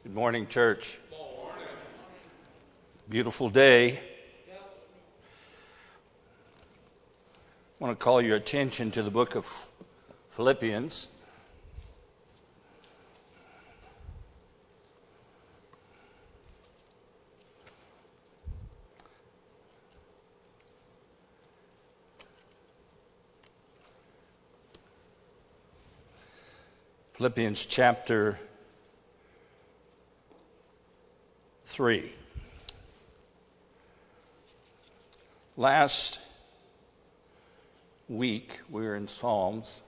Good morning, church. Beautiful day. I want to call your attention to the book of Philippians. Philippians chapter 3. Last week we were in Psalms.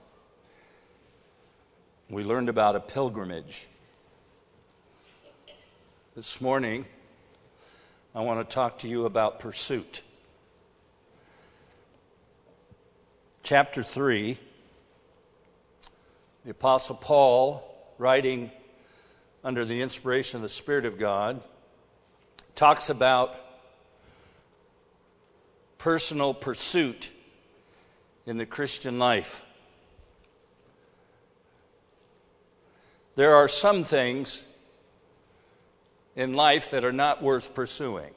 We learned about a pilgrimage. This morning I want to talk to you about pursuit. Chapter 3, the Apostle Paul, writing under the inspiration of the Spirit of God, talks about personal pursuit in the Christian life. There are some things in life that are not worth pursuing.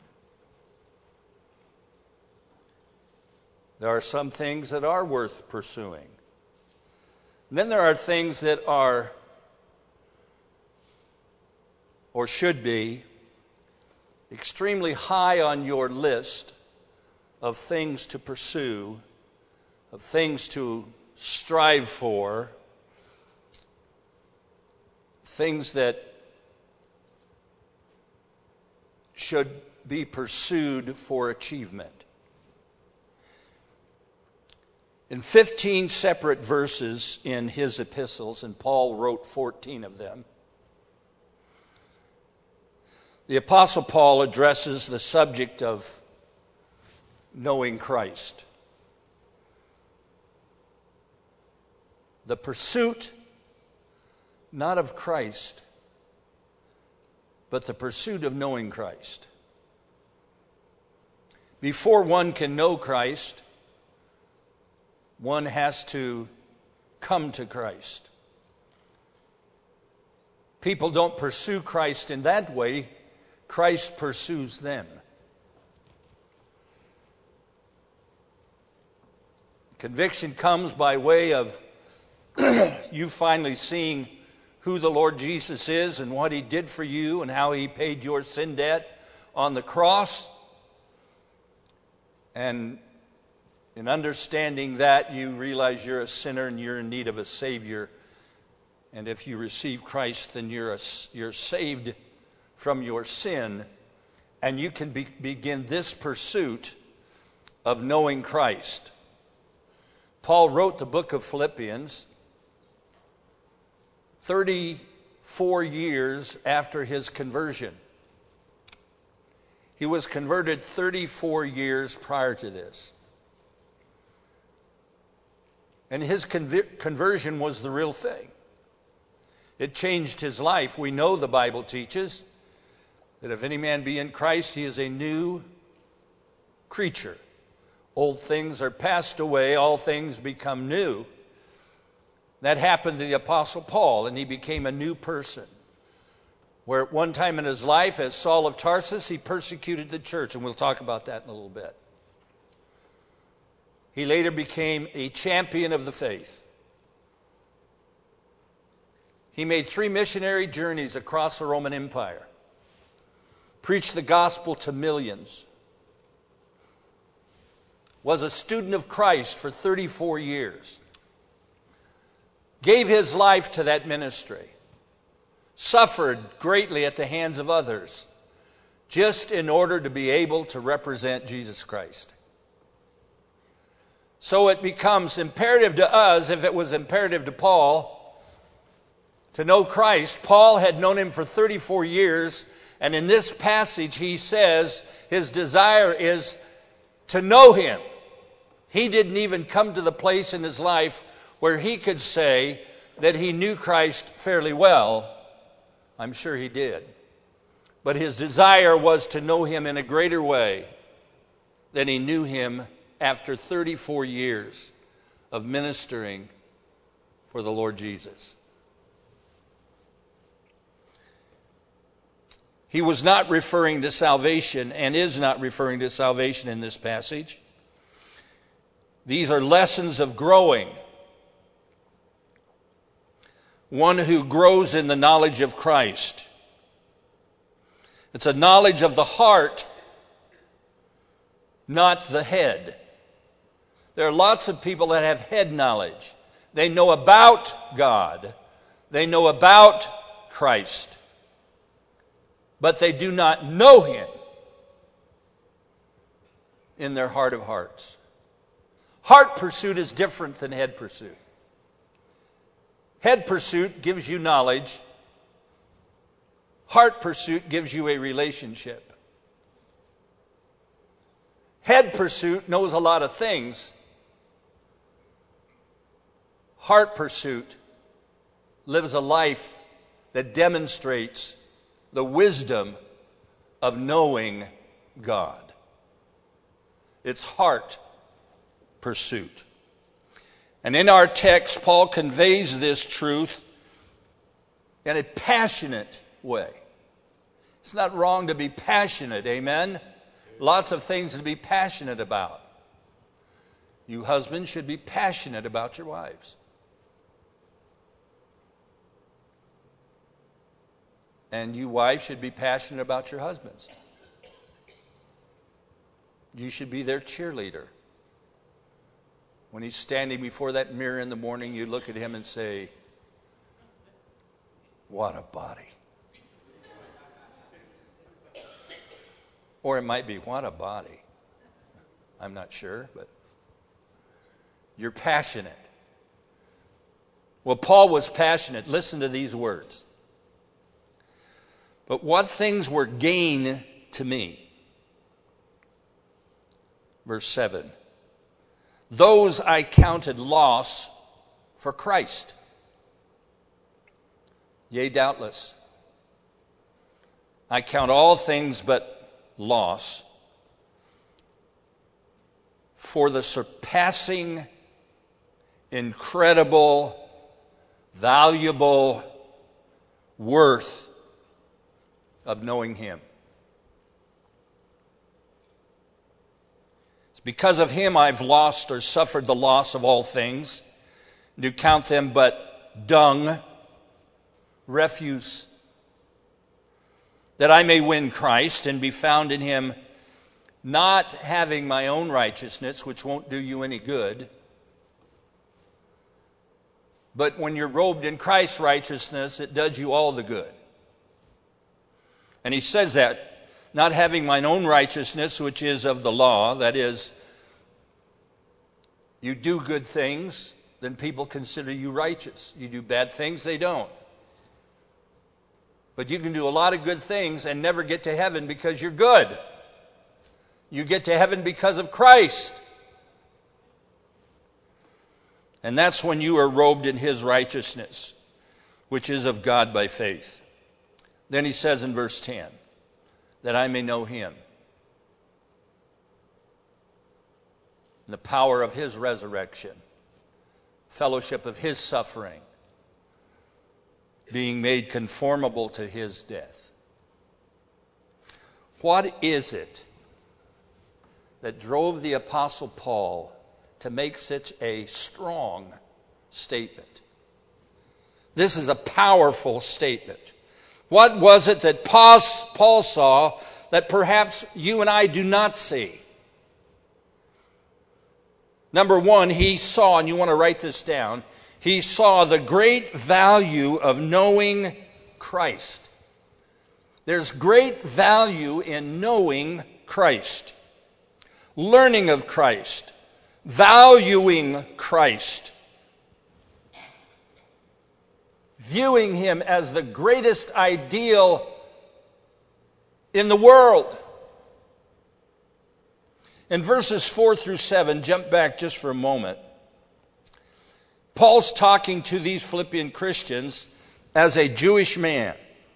There are some things that are worth pursuing. And then there are things that are, or should be, extremely high on your list of things to pursue, of things to strive for, things that should be pursued for achievement. In 15 separate verses in his epistles, and Paul wrote 14 of them, the Apostle Paul addresses the subject of knowing Christ. The pursuit, not of Christ, but the pursuit of knowing Christ. Before one can know Christ, one has to come to Christ. People don't pursue Christ in that way. Christ pursues them. Conviction comes by way of you finally seeing who the Lord Jesus is and what He did for you and how He paid your sin debt on the cross. And in understanding that, you realize you're a sinner and you're in need of a Savior. And if you receive Christ, then you're saved from your sin, and you can begin this pursuit of knowing Christ. Paul wrote the book of Philippians 34 years after his conversion. He was converted 34 years prior to this. And his conversion was the real thing. It changed his life. We know the Bible teaches that if any man be in Christ, he is a new creature. Old things are passed away, all things become new. That happened to the Apostle Paul, and he became a new person. Where at one time in his life, as Saul of Tarsus, he persecuted the church, and we'll talk about that in a little bit. He later became a champion of the faith. He made 3 missionary journeys across the Roman Empire. Preached the gospel to millions. Was a student of Christ for 34 years. Gave his life to that ministry. Suffered greatly at the hands of others, just in order to be able to represent Jesus Christ. So it becomes imperative to us, if it was imperative to Paul, to know Christ. Paul had known Him for 34 years, and in this passage he says his desire is to know Him. He didn't even come to the place in his life where he could say that he knew Christ fairly well. I'm sure he did. But his desire was to know Him in a greater way than he knew Him after 34 years of ministering for the Lord Jesus. He was not referring to salvation and is not referring to salvation in this passage. These are lessons of growing. One who grows in the knowledge of Christ. It's a knowledge of the heart, not the head. There are lots of people that have head knowledge. They know about God. They know about Christ. But they do not know Him in their heart of hearts. Heart pursuit is different than head pursuit. Head pursuit gives you knowledge. Heart pursuit gives you a relationship. Head pursuit knows a lot of things. Heart pursuit lives a life that demonstrates the wisdom of knowing God. It's heart pursuit. And in our text, Paul conveys this truth in a passionate way. It's not wrong to be passionate, amen? Lots of things to be passionate about. You husbands should be passionate about your wives. And you wives should be passionate about your husbands. You should be their cheerleader. When he's standing before that mirror in the morning, you look at him and say, "What a body." Or it might be, "What a body." I'm not sure, but you're passionate. Well, Paul was passionate. Listen to these words. "But what things were gain to me?" Verse 7. "Those I counted loss for Christ. Yea, doubtless, I count all things but loss for the surpassing, incredible, valuable worth of knowing Him. It's because of Him I've lost or suffered the loss of all things, do count them but dung, refuse, that I may win Christ and be found in Him, not having my own righteousness, which won't do you any good. But when you're robed in Christ's righteousness, it does you all the good. And he says that, not having mine own righteousness, which is of the law, that is, you do good things, then people consider you righteous. You do bad things, they don't. But you can do a lot of good things and never get to heaven because you're good. You get to heaven because of Christ. And that's when you are robed in His righteousness, which is of God by faith. Then he says in verse 10, that I may know Him, and the power of His resurrection, fellowship of His suffering, being made conformable to His death. What is it that drove the Apostle Paul to make such a strong statement? This is a powerful statement. What was it that Paul saw that perhaps you and I do not see? Number one, he saw, and you want to write this down, he saw the great value of knowing Christ. There's great value in knowing Christ, learning of Christ, valuing Christ, viewing Him as the greatest ideal in the world. In verses 4 through 7, jump back just for a moment. Paul's talking to these Philippian Christians as a Jewish man.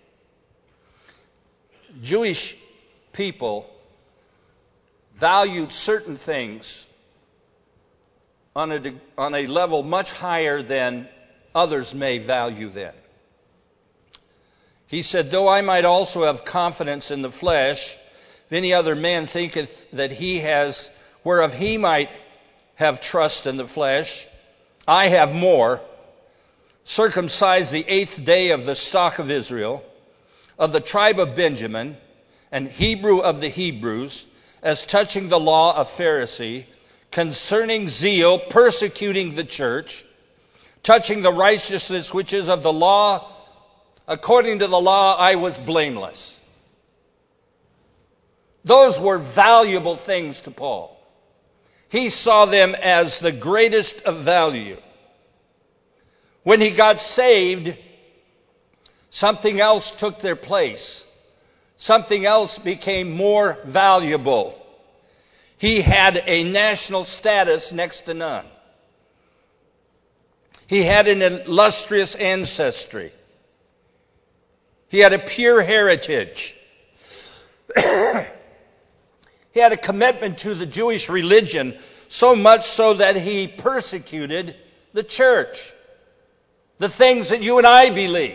Jewish people valued certain things on a level much higher than others may value them. He said, though I might also have confidence in the flesh, if any other man thinketh that he has, whereof he might have trust in the flesh, I have more, circumcised the 8th day of the stock of Israel, of the tribe of Benjamin, and Hebrew of the Hebrews, as touching the law of Pharisee, concerning zeal, persecuting the church, touching the righteousness which is of the law, according to the law I was blameless. Those were valuable things to Paul. He saw them as the greatest of value. When he got saved, something else took their place. Something else became more valuable. He had a national status next to none. He had an illustrious ancestry. He had a pure heritage. He had a commitment to the Jewish religion, so much so that he persecuted the church, the things that you and I believe.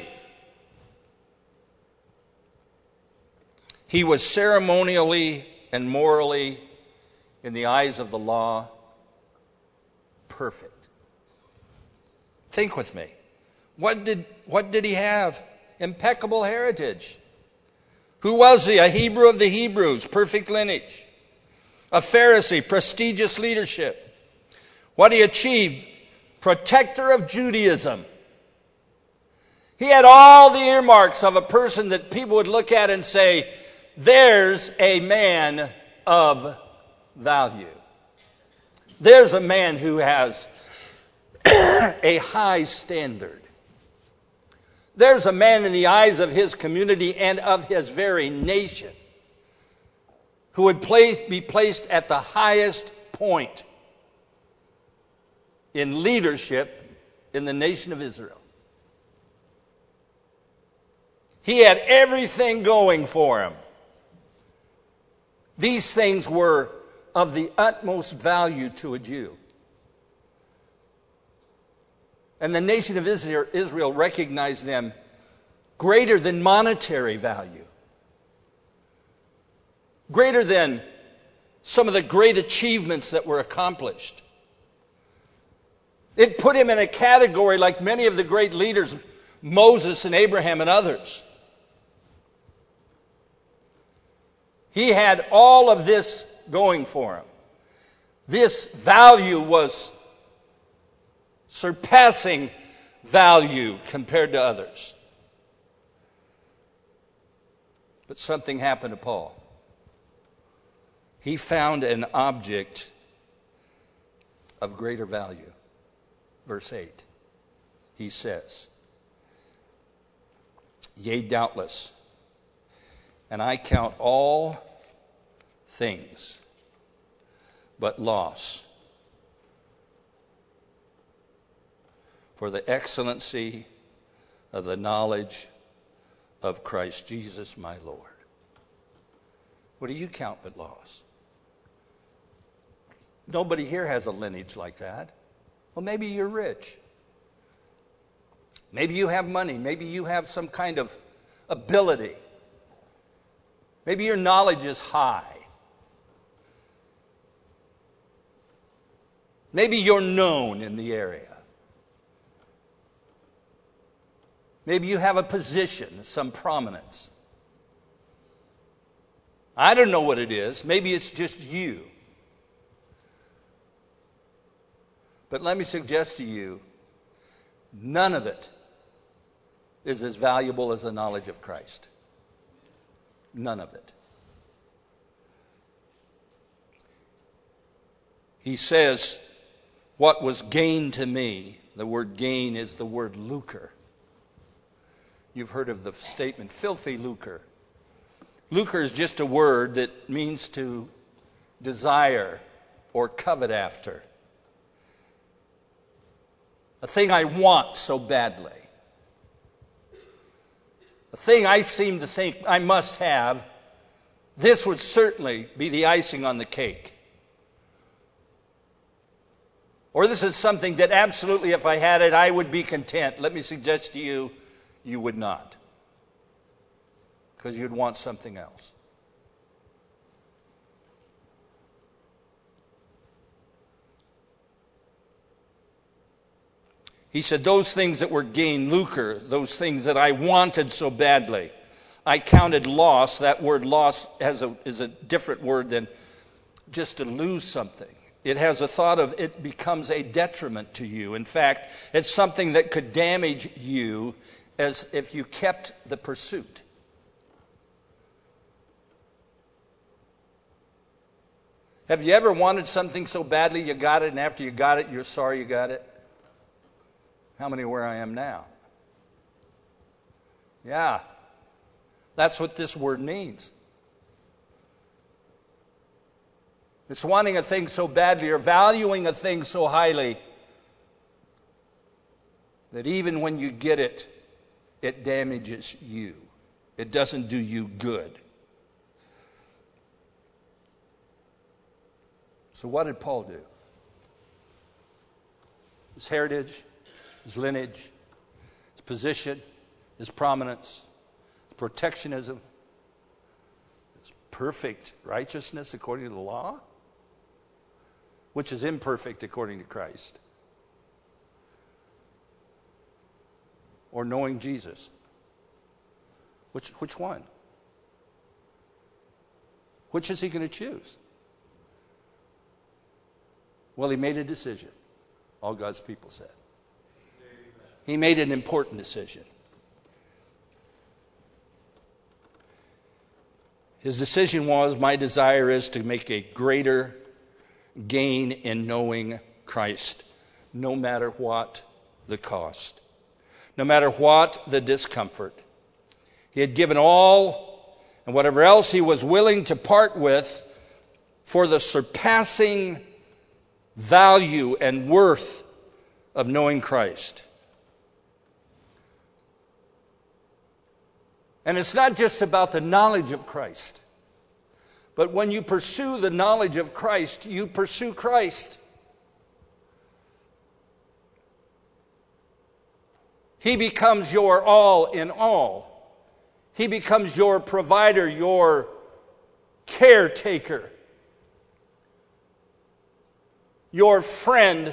He was ceremonially and morally, in the eyes of the law, perfect. Think with me. What did he have? Impeccable heritage. Who was he? A Hebrew of the Hebrews, perfect lineage. A Pharisee, prestigious leadership. What he achieved? Protector of Judaism. He had all the earmarks of a person that people would look at and say, there's a man of value. There's a man who has a high standard. There's a man in the eyes of his community and of his very nation who would be placed at the highest point in leadership in the nation of Israel. He had everything going for him. These things were of the utmost value to a Jew. And the nation of Israel recognized them greater than monetary value, greater than some of the great achievements that were accomplished. It put him in a category like many of the great leaders, Moses and Abraham and others. He had all of this going for him. This value was surpassing value compared to others. But something happened to Paul. He found an object of greater value. Verse 8, he says, yea, doubtless, and I count all things but loss for the excellency of the knowledge of Christ Jesus my Lord. What do you count but loss? Nobody here has a lineage like that. Well, maybe you're rich. Maybe you have money. Maybe you have some kind of ability. Maybe your knowledge is high. Maybe you're known in the area. Maybe you have a position, some prominence. I don't know what it is. Maybe it's just you. But let me suggest to you, none of it is as valuable as the knowledge of Christ. None of it. He says, what was gain to me, the word gain is the word lucre. You've heard of the statement, filthy lucre. Lucre is just a word that means to desire or covet after. A thing I want so badly. A thing I seem to think I must have. This would certainly be the icing on the cake. Or this is something that absolutely, if I had it, I would be content. Let me suggest to you, you would not. because you'd want something else. He said, those things that were gain, lucre, those things that I wanted so badly, I counted loss. That word loss is a different word than just to lose something. It has a thought of it becomes a detriment to you. In fact, it's something that could damage you as if you kept the pursuit. Have you ever wanted something so badly you got it, and after you got it, you're sorry you got it? How many are where I am now? Yeah. That's what this word means. It's wanting a thing so badly or valuing a thing so highly that even when you get it, it damages you. It doesn't do you good. So what did Paul do? His heritage, his lineage, his position, his prominence, his protectionism, his perfect righteousness according to the law, which is imperfect according to Christ, or knowing Jesus. Which one? Which is he going to choose? Well, he made a decision. All God's people said. He made an important decision. His decision was, my desire is to make a greater gain in knowing Christ, no matter what the cost, no matter what the discomfort. He had given all and whatever else he was willing to part with for the surpassing value and worth of knowing Christ. And it's not just about the knowledge of Christ, but when you pursue the knowledge of Christ, you pursue Christ. He becomes your all in all. He becomes your provider, your caretaker, your friend.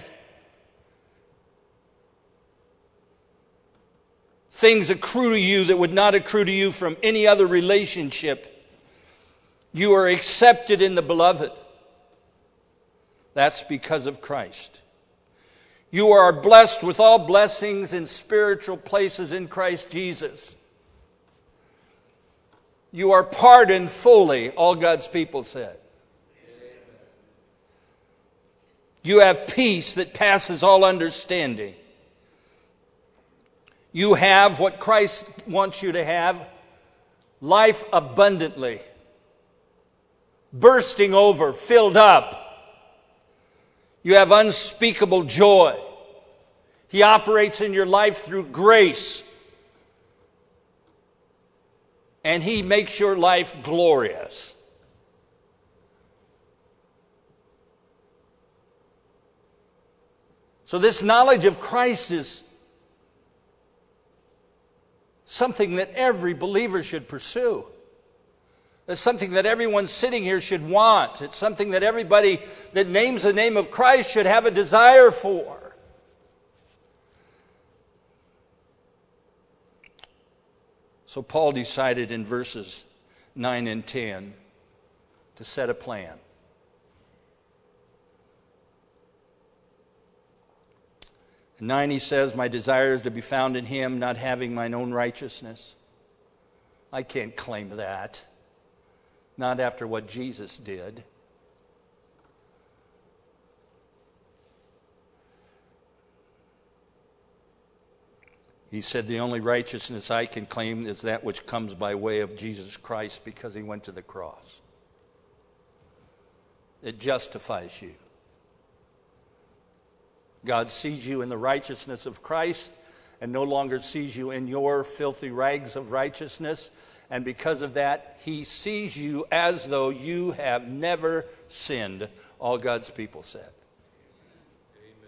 Things accrue to you that would not accrue to you from any other relationship. You are accepted in the beloved. That's because of Christ. You are blessed with all blessings in spiritual places in Christ Jesus. You are pardoned fully, all God's people said. You have peace that passes all understanding. You have what Christ wants you to have, life abundantly, bursting over, filled up. You have unspeakable joy. He operates in your life through grace. And He makes your life glorious. So this knowledge of Christ is something that every believer should pursue. It's something that everyone sitting here should want. It's something that everybody that names the name of Christ should have a desire for. So Paul decided in verses 9 and 10 to set a plan. In 9 he says, my desire is to be found in Him, not having mine own righteousness. I can't claim that. Not after what Jesus did. He said, the only righteousness I can claim is that which comes by way of Jesus Christ because He went to the cross. It justifies you. God sees you in the righteousness of Christ and no longer sees you in your filthy rags of righteousness. And because of that, He sees you as though you have never sinned, all God's people said. Amen.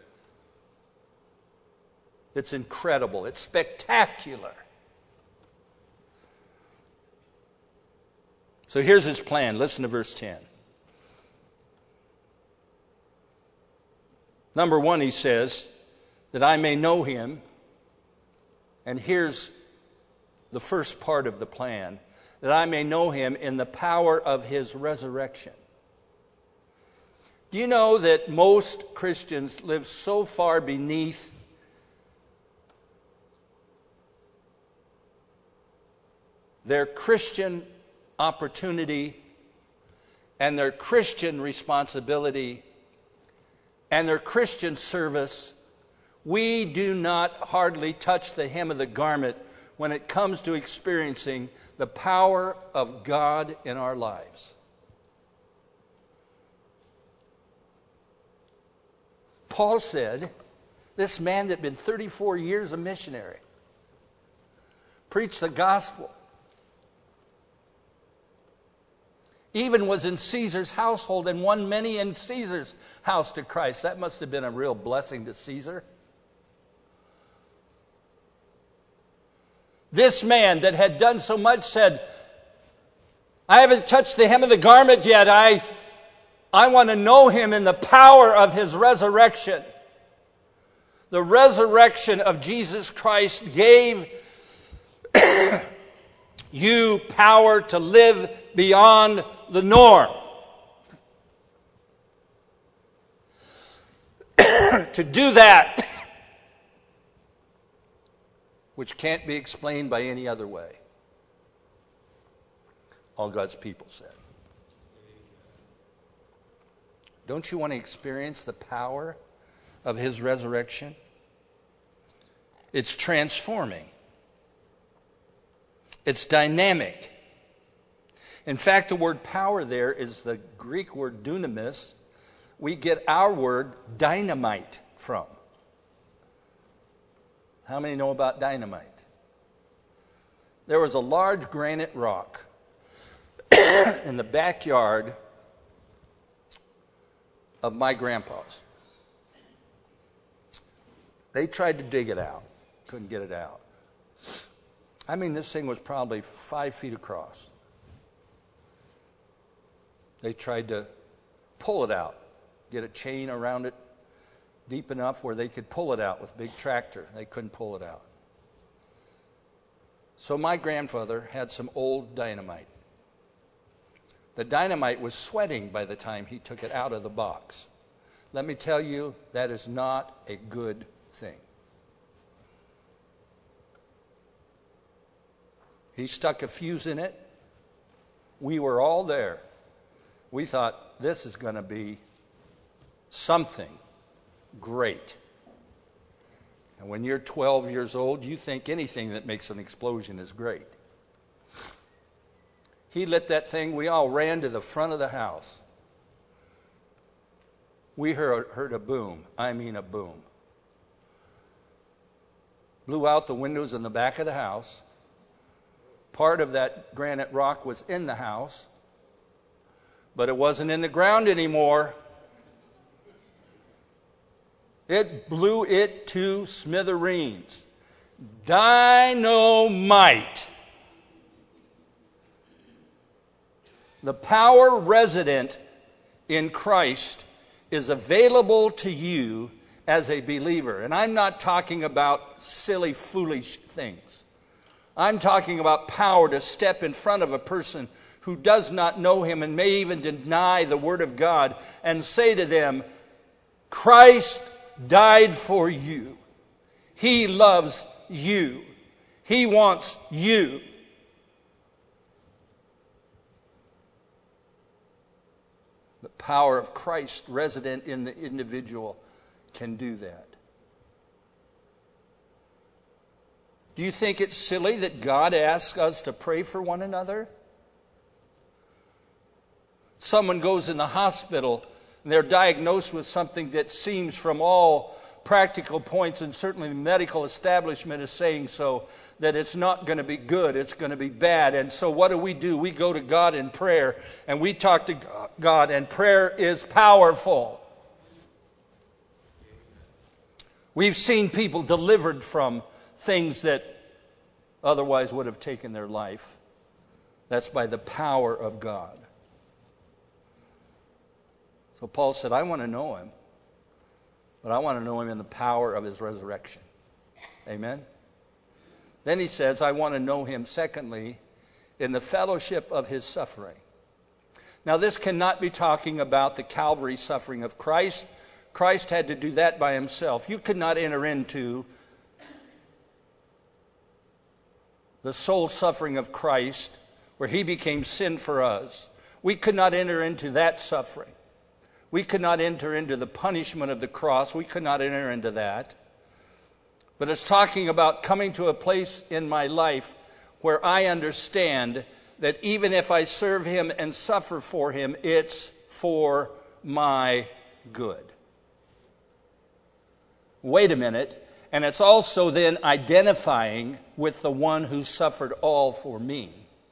It's incredible. It's spectacular. So here's his plan. Listen to verse 10. Number one, he says, that I may know him. And here's the first part of the plan, that I may know him in the power of his resurrection. Do you know that most Christians live so far beneath their Christian opportunity and their Christian responsibility and their Christian service? We do not hardly touch the hem of the garment when it comes to experiencing the power of God in our lives. Paul said, this man that had been 34 years a missionary, preached the gospel, even was in Caesar's household and won many in Caesar's house to Christ. That must have been a real blessing to Caesar. This man that had done so much said, I haven't touched the hem of the garment yet. I want to know him in the power of his resurrection. The resurrection of Jesus Christ gave you power to live beyond the norm. To do that which can't be explained by any other way. All God's people said. Don't you want to experience the power of his resurrection? It's transforming. It's dynamic. In fact, the word power there is the Greek word dunamis. We get our word dynamite from. How many know about dynamite? There was a large granite rock in the backyard of my grandpa's. They tried to dig it out. Couldn't get it out. I mean, this thing was probably 5 feet across. They tried to pull it out, get a chain around it deep enough where they could pull it out with a big tractor. They couldn't pull it out. So my grandfather had some old dynamite. The dynamite was sweating by the time he took it out of the box. Let me tell you, that is not a good thing. He stuck a fuse in it. We were all there. We thought, this is going to be something great. And when you're 12 years old, you think anything that makes an explosion is great. He lit that thing. We all ran to the front of the house. We heard a boom. I mean a boom. Blew out the windows in the back of the house. Part of that granite rock was in the house, but it wasn't in the ground anymore. It blew it to smithereens. Dynamite. The power resident in Christ is available to you as a believer. And I'm not talking about silly, foolish things. I'm talking about power to step in front of a person who does not know him and may even deny the Word of God and say to them, Christ died for you. He loves you. He wants you. The power of Christ resident in the individual can do that. Do you think it's silly that God asks us to pray for one another? Someone goes in the hospital and they're diagnosed with something that seems, from all practical points, and certainly the medical establishment is saying so, that it's not going to be good, it's going to be bad. And so what do? We go to God in prayer and we talk to God, and prayer is powerful. We've seen people delivered from things that otherwise would have taken their life That's by the power of God. So Paul said, I want to know him, but I want to know him in the power of his resurrection. Amen? Then he says, I want to know him, secondly, in the fellowship of his suffering. Now, this cannot be talking about the Calvary suffering of Christ. Christ had to do that by himself. You could not enter into the soul suffering of Christ, where he became sin for us. We could not enter into that suffering. We could not enter into the punishment of the cross. We could not enter into that. But it's talking about coming to a place in my life where I understand that even if I serve him and suffer for him, it's for my good. Wait a minute. And it's also then identifying with the one who suffered all for me.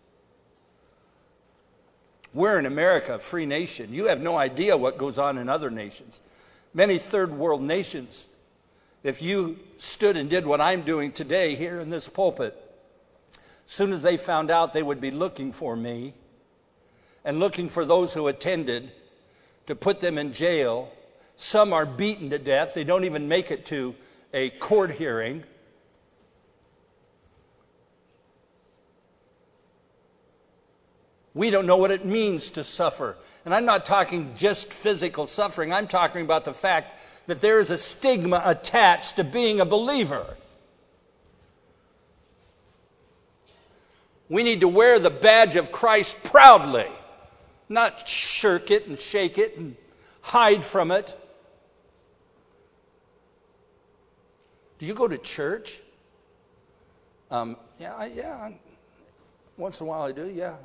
We're in America, a free nation. You have no idea what goes on in other nations. Many third world nations, if you stood and did what I'm doing today here in this pulpit, as soon as they found out, they would be looking for me and looking for those who attended to put them in jail. Some are beaten to death. They don't even make it to a court hearing. We don't know what it means to suffer. And I'm not talking just physical suffering. I'm talking about the fact that there is a stigma attached to being a believer. We need to wear the badge of Christ proudly, not shirk it and shake it and hide from it. Do you go to church? Yeah. Once in a while I do, yeah,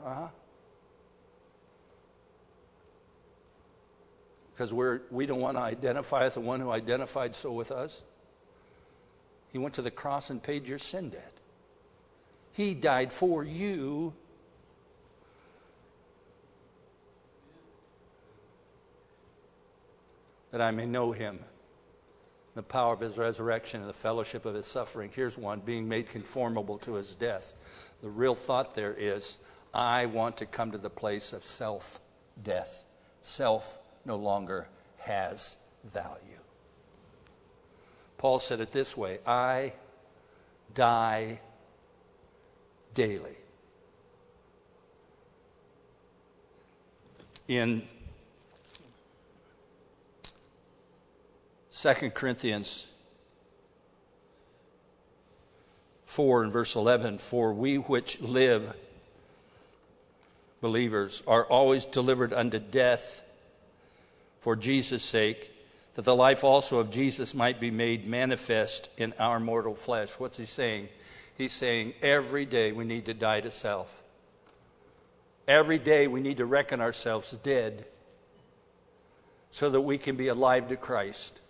Because we don't want to identify as the one who identified so with us. He went to the cross and paid your sin debt. He died for you. That I may know him, the power of his resurrection and the fellowship of his suffering. Here's one, being made conformable to his death. The real thought there is, I want to come to the place of self-death. Self no longer has value. Paul said it this way, I die daily. In 2 Corinthians 4 and verse 11, for we which live, believers, are always delivered unto death for Jesus' sake, that the life also of Jesus might be made manifest in our mortal flesh. What's he saying? He's saying every day we need to die to self. Every day we need to reckon ourselves dead so that we can be alive to Christ.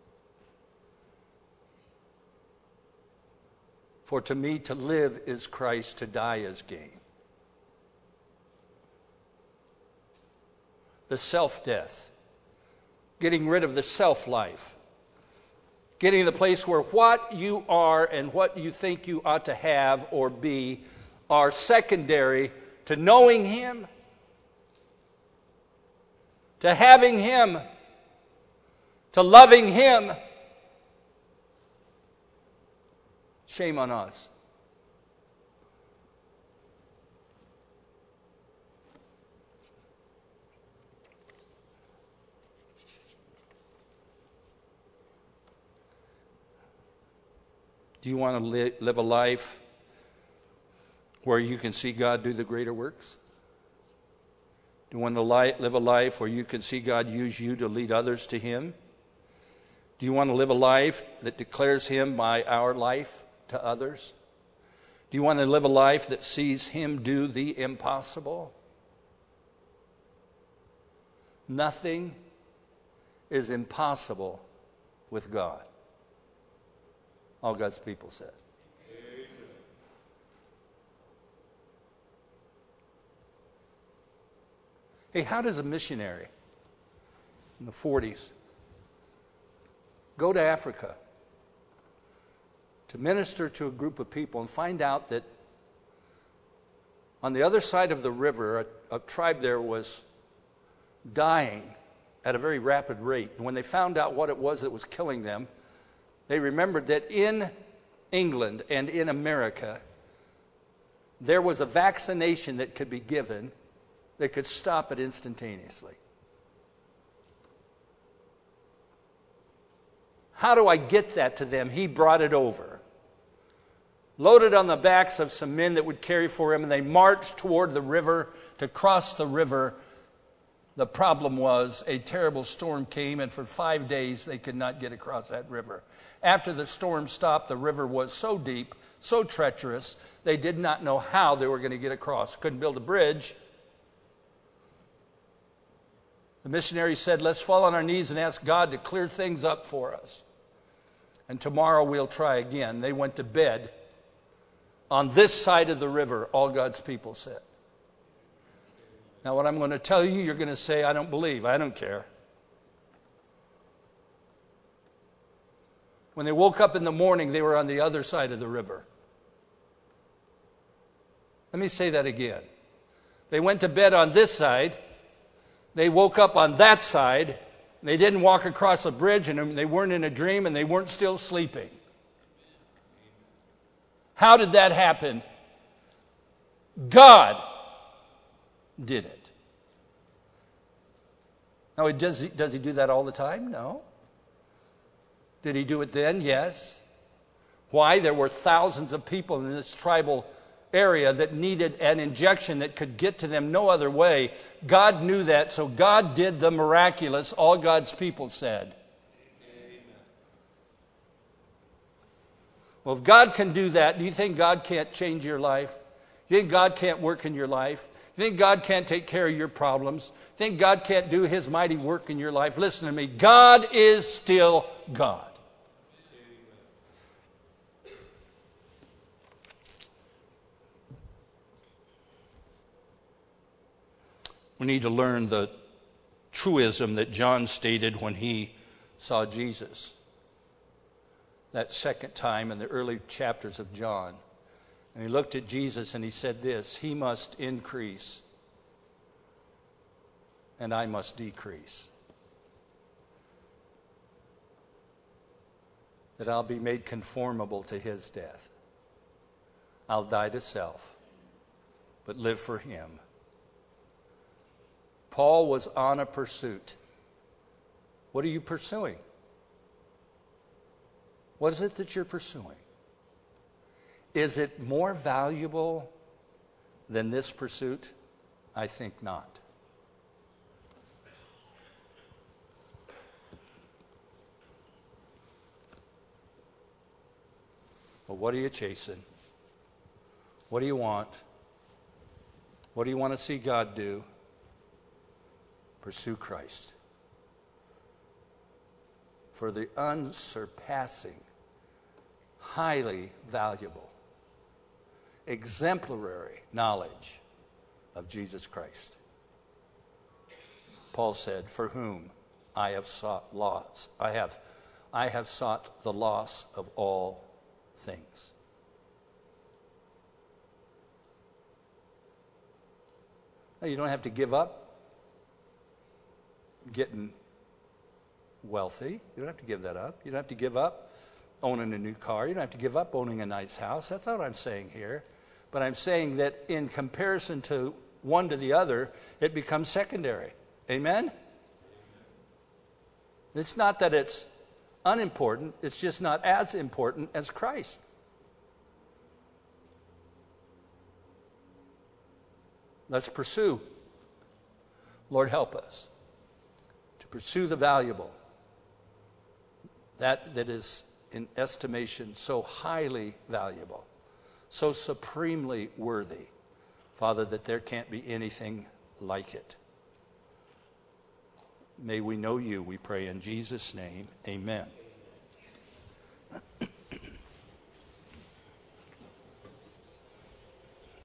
For to me to live is Christ, to die is gain. The self-death. Getting rid of the self-life. Getting to the place where what you are and what you think you ought to have or be are secondary to knowing him, to having him, to loving him. Shame on us. Do you want to live a life where you can see God do the greater works? Do you want to live a life where you can see God use you to lead others to him? Do you want to live a life that declares him by our life to others? Do you want to live a life that sees him do the impossible? Nothing is impossible with God. All God's people said. Amen. Hey, how does a missionary in the 40s go to Africa to minister to a group of people and find out that On the other side of the river, a tribe there was dying at a very rapid rate. And when they found out what it was that was killing them, they remembered that in England and in America, there was a vaccination that could be given that could stop it instantaneously. How do I get that to them? He brought it over. Loaded on the backs of some men that would carry for him, and they marched toward the river to cross the river. The problem was a terrible storm came, and for 5 days they could not get across that river. After the storm stopped, the river was so deep, so treacherous, they did not know how they were going to get across. Couldn't build a bridge. The missionary said, let's fall on our knees and ask God to clear things up for us. And tomorrow we'll try again. They went to bed on this side of the river, all God's people said. Now what I'm going to tell you, you're going to say, I don't believe. I don't care. When they woke up in the morning, they were on the other side of the river. Let me say that again. They went to bed on this side. They woke up on that side. They didn't walk across a bridge, and they weren't in a dream, and they weren't still sleeping. How did that happen? God did it. Now, does he do that all the time? No. Did he do it then? Yes. Why? There were thousands of people in this tribal area that needed an injection that could get to them no other way. God knew that, so God did the miraculous, all God's people said. Amen. Well, if God can do that, do you think God can't change your life? Do you think God can't work in your life? Do you think God can't take care of your problems? Do you think God can't do His mighty work in your life? Listen to me. God is still God. We need to learn the truism that John stated when he saw Jesus. That second time in the early chapters of John. And he looked at Jesus and he said this, He must increase and I must decrease. That I'll be made conformable to His death. I'll die to self, but live for Him. Paul was on a pursuit. What are you pursuing? What is it that you're pursuing? Is it more valuable than this pursuit? I think not. But what are you chasing? What do you want? What do you want to see God do? Pursue Christ. For the unsurpassing, highly valuable, exemplary knowledge of Jesus Christ. Paul said, for whom I have sought loss. I have sought the loss of all things. Now, you don't have to give up getting wealthy. You don't have to give that up. You don't have to give up owning a new car. You don't have to give up owning a nice house. That's not what I'm saying here. But I'm saying that in comparison to one to the other, it becomes secondary. Amen? It's not that it's unimportant. It's just not as important as Christ. Let's pursue. Lord, help us to pursue the valuable, that is in estimation so highly valuable, so supremely worthy, Father, that there can't be anything like it. May we know You, we pray in Jesus' name. Amen.